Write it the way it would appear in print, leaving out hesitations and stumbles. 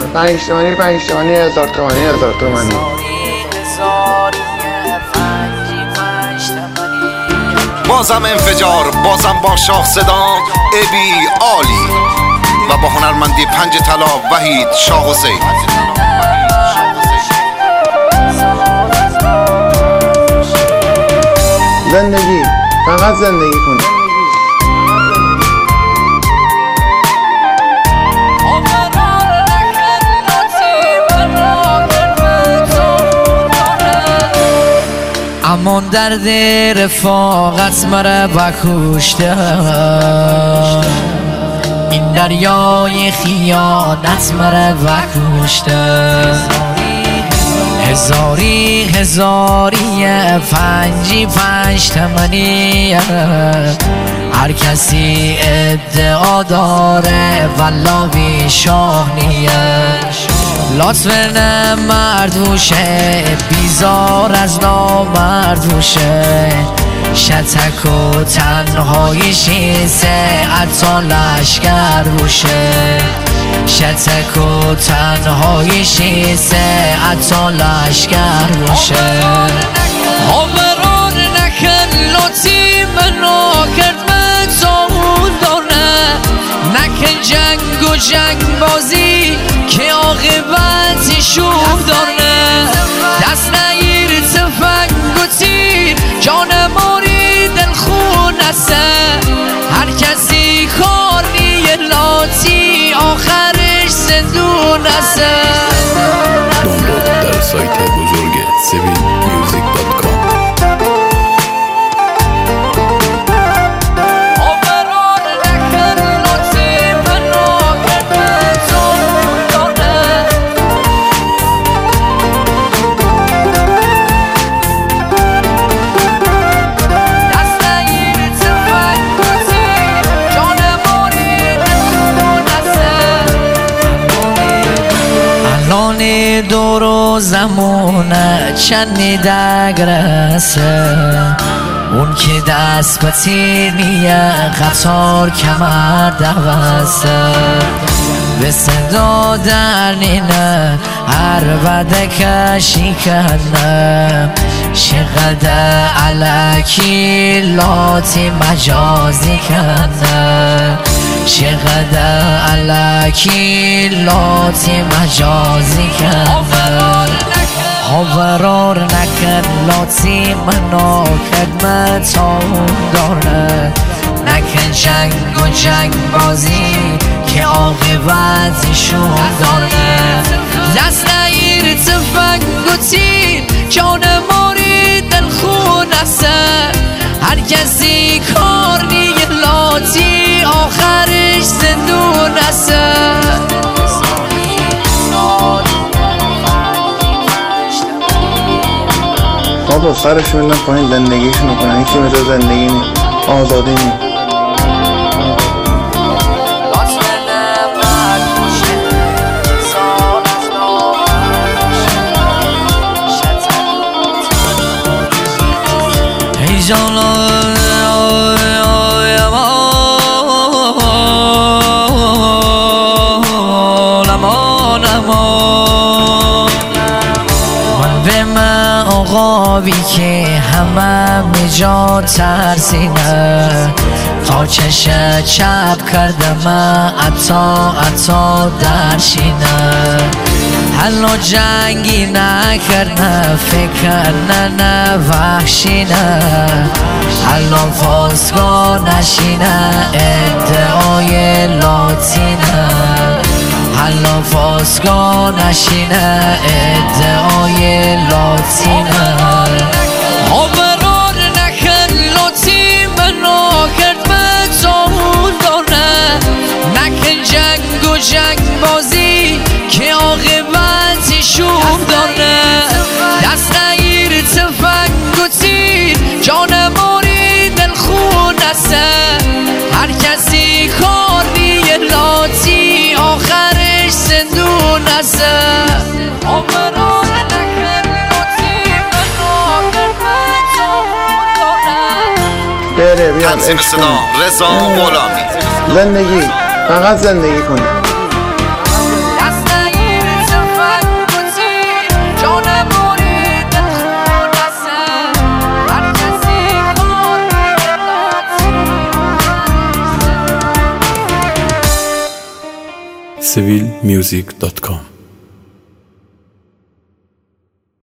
5 تومانی 1000 تومانی بازم انفجار، بازم با شاخ صدا ابی عالی و با هنرمندی 5 طلا وحید شاه حسین. زندگی، فقط زندگی کنی. امان درد رفاقت مرا بکشته، این دریای خیانت مرا بکشته. هزاری 5 تومانی، هر کسی ادعا داره ولا بی شاه نیه. لطف مردوشه بیزار از نامردوشه، شتک و تنهایی شیسه عطا لشکر بوشه. شتک و تنهایی شیسه عطا لشکر بوشه. آوران نکن لطی منو کرد به تاون داره، نکن جنگ و جنگ بازی که عاقبتی شوم داره. دست نگیر تفنگ و تیر، جان ماری دل خون است. هر کسی کار نیه لاتی آخرش زندون است. دانلود در سایت بزرگ civilmusic.com. دور و زمونه چندی دگرسه، اون که دست به تیر نیه قطار کمر دوسته. به صدا در نینه هر بده کشی کنه، چقدر علکی لاتی مجازی کنه. چقدر علکی لاتی مجازی کنه. آورار نکن لاتی منو کدمه تاون داره، نکن جنگ و جنگ بازی که عاقبتی شون داره. دست نگیر تفنگ و تیر، جان ماری دل خون است. هر کسی کار نیه لاتی آخرش زندون است. بابا سرش میلن پایین زندگیشونو کنن، این که میشه زندگی نی، آزادی نی. ای جانا آقابی که همه بجا ترسینه، تا چش چپ کردم عطا در شینه. حالا جنگی نکرنه فکر نه وحشینه، حالا فاسگاه نشینه ادعای لاتینه. حالا فاسگاه نشینه ادعای لاتینه. آوران نکن لاتی منو کرد به تاون داره، نکن جنگ و جنگ بازی که عاقبتی شوم داره. دست نگیر تفنگ و تیر، جان ماری دل خون است. هر کسی کار نیه لاتی آخرش زندون است. بره بیان تنظیم صدا رضا غلامی. زندگی، فقط زندگی کنی. civilmusic.com